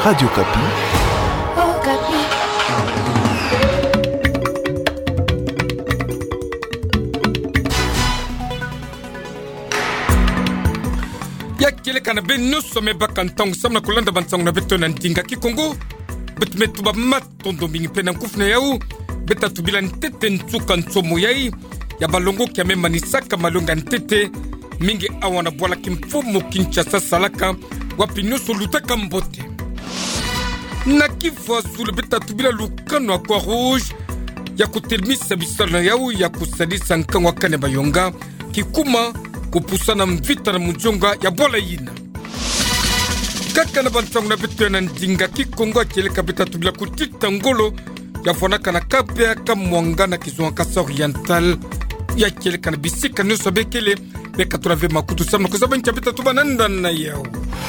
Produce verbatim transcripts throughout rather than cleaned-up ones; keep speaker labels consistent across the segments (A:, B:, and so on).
A: Radio Kapi.
B: Oh, Kapi.
C: Ya kile kana be no some bakantong samna kulanda bansong na beto na ndinga kikongo bet metu ba matondo mingi pena kufna yau beta tubila ntete ntsuka ntsomo yai ya balongo kia me manisaka malonga ntete mingi awana bwala kimfumo Kinshasa salaka wapi nusu lutaka mbote na kifwa sule beta tubila lukano kwa rouge ya kutelmisa bisala yau ya kusadisa nkangwa kane bayonga kikuma kupusana mvita na mjonga ya bola yina kaka na bantang na beto na ndinga kikongo akele kabeta tubila kutita ngolo ya fonaka na kapea kamwanga na kizunga kasa oriental ya kele kana bisika nusu bekele beka tunave makutu samna kuzaba nchapita tubananda na yao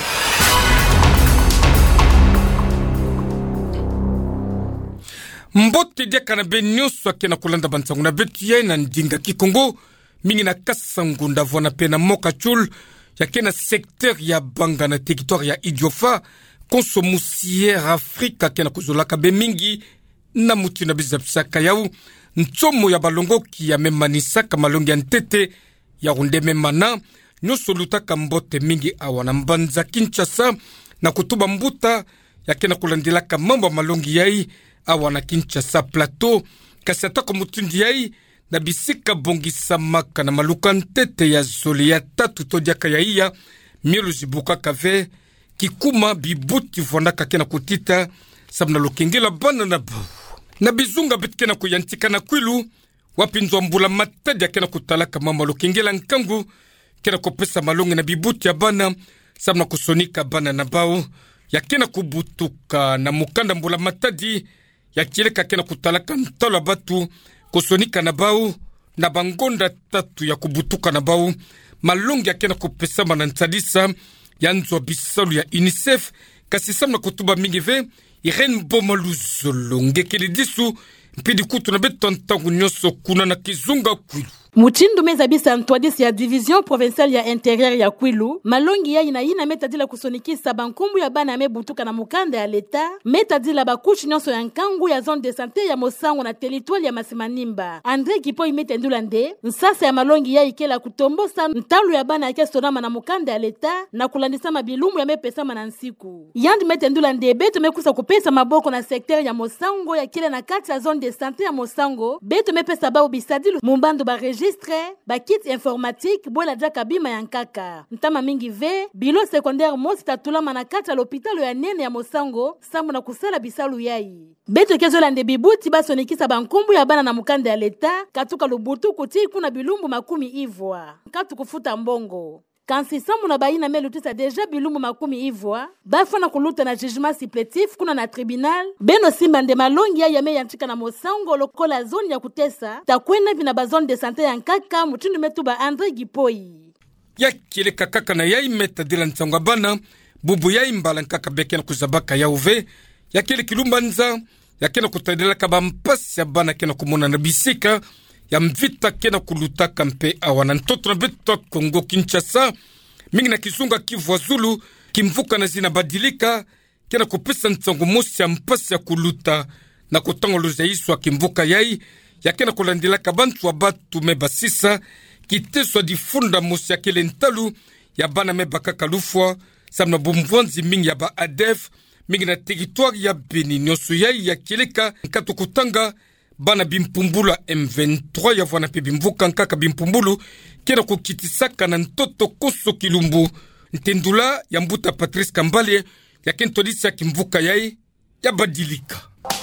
C: mbote dia kana be nyoso akena kulanda bantang na beto ya na ndinga kikongo mingi na kasangunda vona pena moka chul ya kena secteur ya banga na territoire ya Idiofa konsomusière Afrika kena kuzolaka be mingi na mutu na bizapsaka yau ntsomo ya balongo ki ya memanisaka malongi ya ntete ya runde memana nyoso lutaka mbote mingi awana mbanza Kinshasa na kutuba mbuta ya kena kulandilaka mambo malongi yai awana Kinshasa plateau kasi ataka mutundi yai na bisika bongisa maka na maluka ntete ya zoli ya tatu todiaka ya iya mielu zibuka kave kikuma bibuti vonaka kena kutita sabna lokengela bana na bau na bizunga bitkena kuyantika na kwilu wapinzwa mbula matadi ya kena kutalaka mama lokengela nkangu kena kopesa malongi na bibuti ya bana sabna kusonika bana na bau ya kena kubutuka na mukanda mbula matadi ya kileka kena kutalaka ntalo batu kusonika na bau na bangonda tatu ya kubutuka na bau malongi ya kena kupesa manantadisa ya nzwa bisalu ya UNICEF kasi samna kutuba mingive Irene Bomaluzolo ngekele disu mpidi kutu na beto ntangu nyoso kuna na kizunga kwilu
D: Muchindu meza bisa ntwadisi ya division provinciale ya interieur ya Kwilu, malongi ya ina ina metadila kusonikisa bankumbu ya bana mebutuka na mukanda ya leta, metadila bakuchi nyonso ya nkangu ya zone de santé ya Mosango na territoire ya Masimanimba. Andre Kipo imetendula nde, nsasa ya malongi ya ikela kutombosa ntalu ya bana ya kestonama na mukanda ya leta na kulandisa mabilumu ya mepesama na nsiku. Yandi metendula nde beto mekusa kupesa maboko na sekter ya Mosango ya kile na kati ya zone de santé ya Mosango, beto mepesa bao bisadilu mumbando ba registre ba kit informatique bola jaka bima yankaka ntama mingi ve bilo secondaire mosi tatulama na kati ya l'hôpital ya nene ya Mosango samu na kusala bisalu yai beto kezola nde bibuti basonikisa bankumbu ya bana na mukanda ya leta katuka lubutu kuti kuna bilumbu makumi ivwa katu kufuta mbongo Kansi samu na baina melu tisa deja bilumu makumi ivwa, bafana kuluta na jugement supplétif kuna na tribunal, beno simba nde malongi ya yame yantika na Mosango lokola zone ya kutesa, takwena vina ba zone de santé ya nkaka mutundu metuba Andre Gipoi.
C: Ya kile kakaka na yai meta dila nsangwa bana, bubu yai mbala nkaka beke na kuzabaka ya uve, ya kile kilumbanza, ya kena kutadila kaba mpasi ya bana kena kumona na bisika, ya mvita kena kulutaka mpe awana ntoto na beto Kongo Kinshasa mingi na kizunga Kivu Zulu kimvuka na zina badilika kena kupesa ntsongo mosi ya mpasi ya kuluta na kutangoloza iswa kimvuka yai ya kena kulandilaka bantu wa batu mebasisa kiteswa difunda mosi ya kele ntalu ya bana mebaka kalufwa samna bumvwanzi mingi ya ba A D F mingi na territoire ya Beni nyosu yai ya kileka nkato kutanga bana bimpumbula M vingt-trois ya vwana pe bimvuka nkaka bimpumbulu kena kukitisaka na ntoto koso kilumbu ntendula ya mbuta Patrice Kambale ya kentodisi ya kimvuka yai ya badilika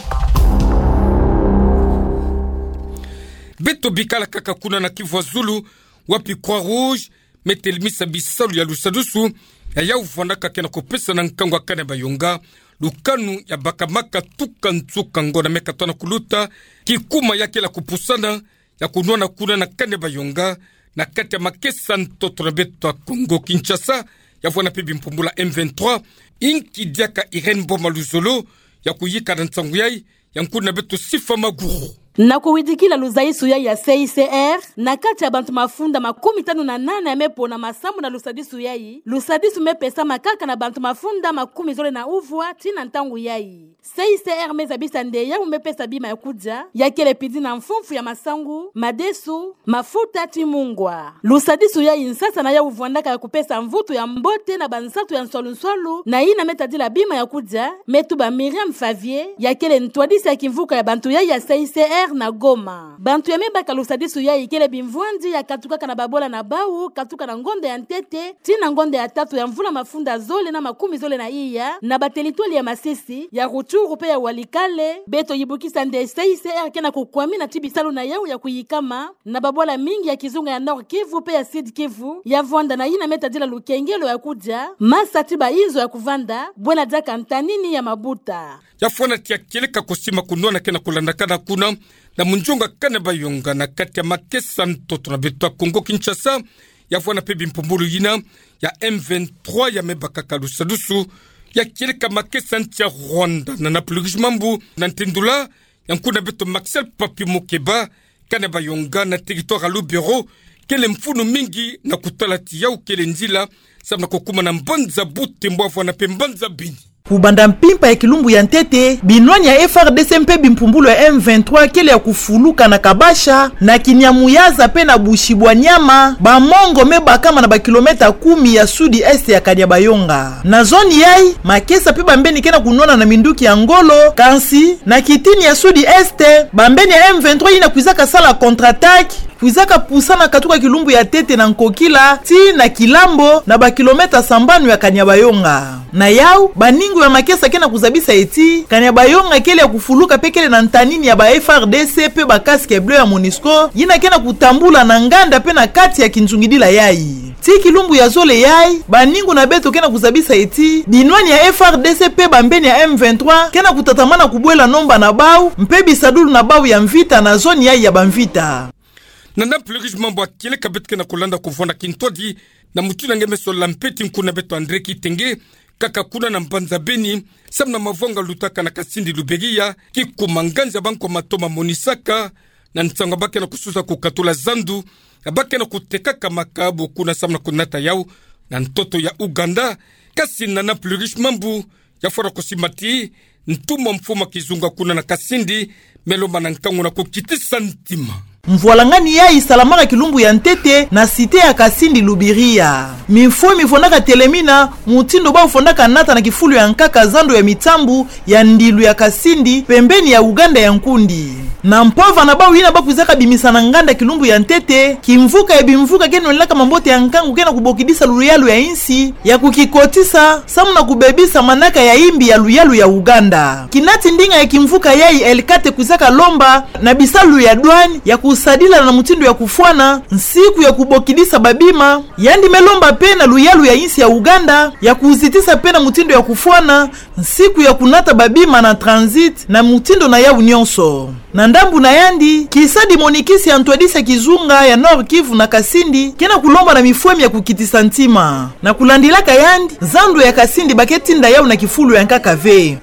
C: beto bikala kaka kuna na Kivu Zulu wapi Croix Rouge metelmisa bisalu ya lusadusu ya ya uvandaka kena kupesa na nkangwa kane bayonga lukanu ya bakamaka tuka ntsuka ngona meka tona kuluta kikuma yake la kupusana ya kunwana kuna na kane bayonga na kati ya makesa ntoto na beto Kongo Kinshasa ya vwana pebi mpumbula M vingt-trois inki diaka Irene Bomaluzolo ya kuyika na nsangu yai ya nkuna beto Sifa Maguru.
D: na kuwidikila luzaisu ya ya C I C R na kati ya bantu mafunda makumi tano na nane ya mepo na masambu na lusadisu yai lusadisu mepesa makaka na bantu mafunda makumi zole na uvwa tina ntangu yai C I C R mezabisa ndeya umepesa bima ya kuja ya kele pidi na mfumfu ya masangu madesu mafuta timungwa lusadisu yai nsasa na ya uvwandaka ya kupesa mvutu ya mbote na bansatu ya nsolu nsolu na ina metadila bima ya kuja metuba Miriam Favier ya kele ntwadisi ya kimvuka ya bantu yai ya C I C R na Goma bantu ya mebaka lusadisu yai kele bimvwandi ya katukaka na babola na bau katuka na ngonde ya ntete tina ngonde ya tatu ya mvula mafunda zole na makumi zole na iya na batelitwali ya Masisi ya Ruchuru pe ya Walikale beto yibukisa nde C I C R kena kukwami na tibisalu na yao ya kuyikama na babola mingi ya kizunga ya Nord Kivu pe ya Sud Kivu ya vwanda na ina metadila lukengelo ya kuja masa tiba izo ya kuvanda bwena daka ntanini ya mabuta
C: ya fwana tia keleka kusima kunua na kena kulandakana kuna na munjonga kane bayonga na kati ya makesa ntoto na beto ya Kongo Kinshasa ya fwana pebi mpumbulu yina ya M vingt-trois ya mebaka lusadusu ya keleka makesa ntia Rwanda na napulugishmambu na ntendula ya nkuna beto Maxel Papi Mokeba kane bayonga na territoire Lubero kele mfunu mingi na kutalati yau kele nzila sabna kukuma na mbanza bute mbwa na pembanza bini
A: kubanda mpimpa ya kilumbu ya ntete binwani ya F R D C mpe bimpumbulo ya M vingt-trois kele ya kufuluka na kabasha na kinyamuyaza pe na bushibwa nyama bamongo meba kama na bakilometa kumi ya sudi este ya Kanyabayonga na zoni yai makesa pe bambeni kena kunona na minduki ya Ngolo Kansi na kitini ya sudi este bambeni ya M vingt-trois ina kuizaka sala contre-attaque kuizaka pusana katuka kilumbu ya tete na Nkokila ti na Kilambo na bakilometa sambanu ya Kanyabayonga na yau baningu ya makesa kena kuzabisa eti Kanyabayonga kele ya kufuluka pekele na ntanini ya ba F R D C pe ba casque bleu ya MONUSCO yina kena kutambula na nganda pe na kati ya kinzungidila yai ti kilumbu ya zole yai baningu na beto kena kuzabisa eti binwani ya F R D C pe bambeni ya M vingt-trois kena kutatamana kubwela nomba na bau mpe bisadulu na bau ya mvita na zoni yai ya bamvita
C: na nampulugis mambo akile kabetke na kulanda kufona kintodi na mutuna ngeme so lampeti nkuna beto Andre Kitenge kaka kuna na mbanza beni samna mavonga lutaka na Kasindi Lubegia kikumanganja banko matoma Monisaka na nsanga bake na kususa kukatula zandu bake na kutekaka makabu kuna samna kunata yau na ntoto ya Uganda kasi na nampulugis mambo ya fora kusimati ntuma mfuma kizunga kuna na Kasindi meloma na nkangu na kukiti santima
A: mvualangani ya isalamaka kilumbu ya ntete na site ya Kasindi Lubiria mifo mifondaka telemina mutindo ba ufondaka nata na kifulu ya nkaka zando ya mitambu ya ndilu ya Kasindi pembeni ya Uganda ya Nkundi na mpova na bao ina bakuzaka bimisana nganda kilumbu ya ntete kimvuka ya bimvuka keno nilaka mambote ya nkangu kena kubokidisa luyalu ya insi ya kukikotisa samu na kubebisa manaka ya imbi ya luyalu ya Uganda kinati ndinga ya kimvuka yai elikate kuzaka lomba na bisalu ya dwani ya kusadila na mutindo ya kufuana nsiku ya kubokidisa babima yandi melomba pena luyalu ya insi ya Uganda ya kuzitisa pena mutindo ya kufuana nsiku ya kunata babima na transit na mutindo na ya unyonso na ndambu na yandi kisadi monikisi ya ntwadisa kizunga ya Nord Kivu na Kasindi kena kulomba na mifuemi ya kukitisa ntima na kulandilaka yandi zandu ya Kasindi baketinda yao na kifulu ya nkakave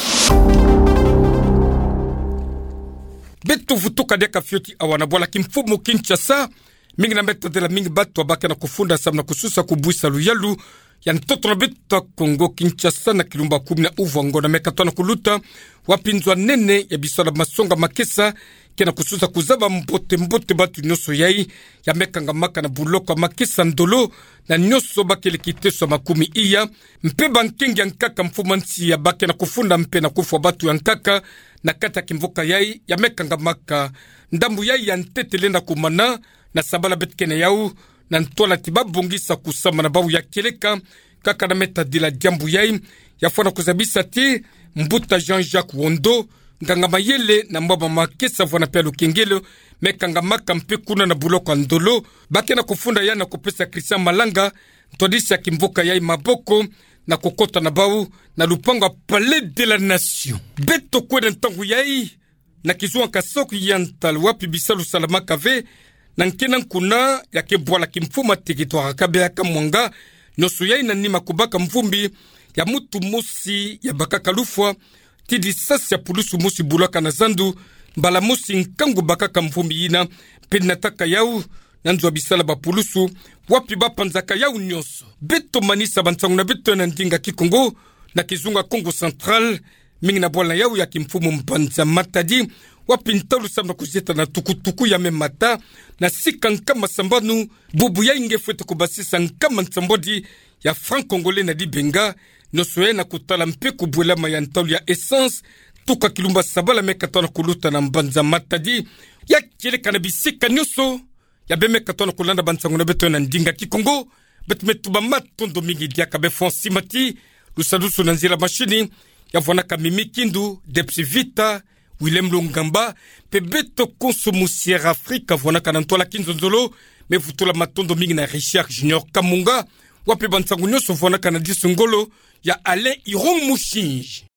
C: beto vutoka deka fioti awana bola kimfumo Kinshasa mingi na meta de la mingi batu abaka na kufunda samna kususa kubuisa luyalu ya ntoto na beta Kongo Kinshasa na kilumba kumi na uvango na mekatwana kuluta wapinzwa nene ya bisala masonga makesa kena kususa kuzaba mbote mbote batu nyoso yai ya mekanga maka na buloka makesa ndolo na nyoso bakele kiteso makumi iya mpe bankengi ya nkaka mfumansi ya bake na kufunda mpe na kufwa batu ya nkaka na kata kimvoka yai ya mekanga maka ndambu yai ya ntetele na kumana na sabala betkene yau na ntola tibabongisa kusama na babu ya keleka kaka na meta dila jambu yai ya fwana kuzabisa ti mbuta Jean-Jacques Wondo nganga mayele na mbaba makesa vwana pia lukengelo mekanga maka mpe kuna na buloko ndolo bake na kufunda ya na kupesa Christian Malanga ntodisi ya kimvoka yai maboko na kokota na bau na lupanga Palais de la Nation beto kwede ntangu yai na kizuwa kasoko yantal wapi bisalu salama kave na nkena nkuna ya kebwala kimfuma territoire kabe ya kamwanga nosu yai na nima kubaka mvumbi ya mutu musi ya bakaka lufwa tidi sasi ya pulusu musi bulaka na zandu mbala mosi nkango bakaka mvumbi yina mpe nataka yau nanzwa bisala bapulusu wapi bapanzaka yau nyonso beto manisa bantsangu na beto na ndinga kikongo na kizunga Kongo Central mingi na bwala yau ya kimfumu mpanza Matadi wapi ntalu samna kuzeta na tukutuku ya memata na sika nkama sambanu bubu ya inge fwete kubasisa nkama nsambodi ya franc congolais na di benga nosoye na kutala mpe kubwelama ya ntalu ya essence tuka kilumba sabala mekatona kuluta na mbanza Matadi ya keleka na bisika nyoso ya beme katona kulanda bantsangu na beto na ndinga kikongo betu metuba matondo mingi diaka befonsi mati lusadusu na nzira mashini ya vwanaka Mimi Kindu Depsi Vita Willem Lungamba pe beto konsumu Sierra Afrika vwanaka na ntola kinzonzolo me vutula matondo mingi na Richard Junior Kamunga wapi bantsangu nyoso vwanaka na disungolo ya Alain Irong Mushinji.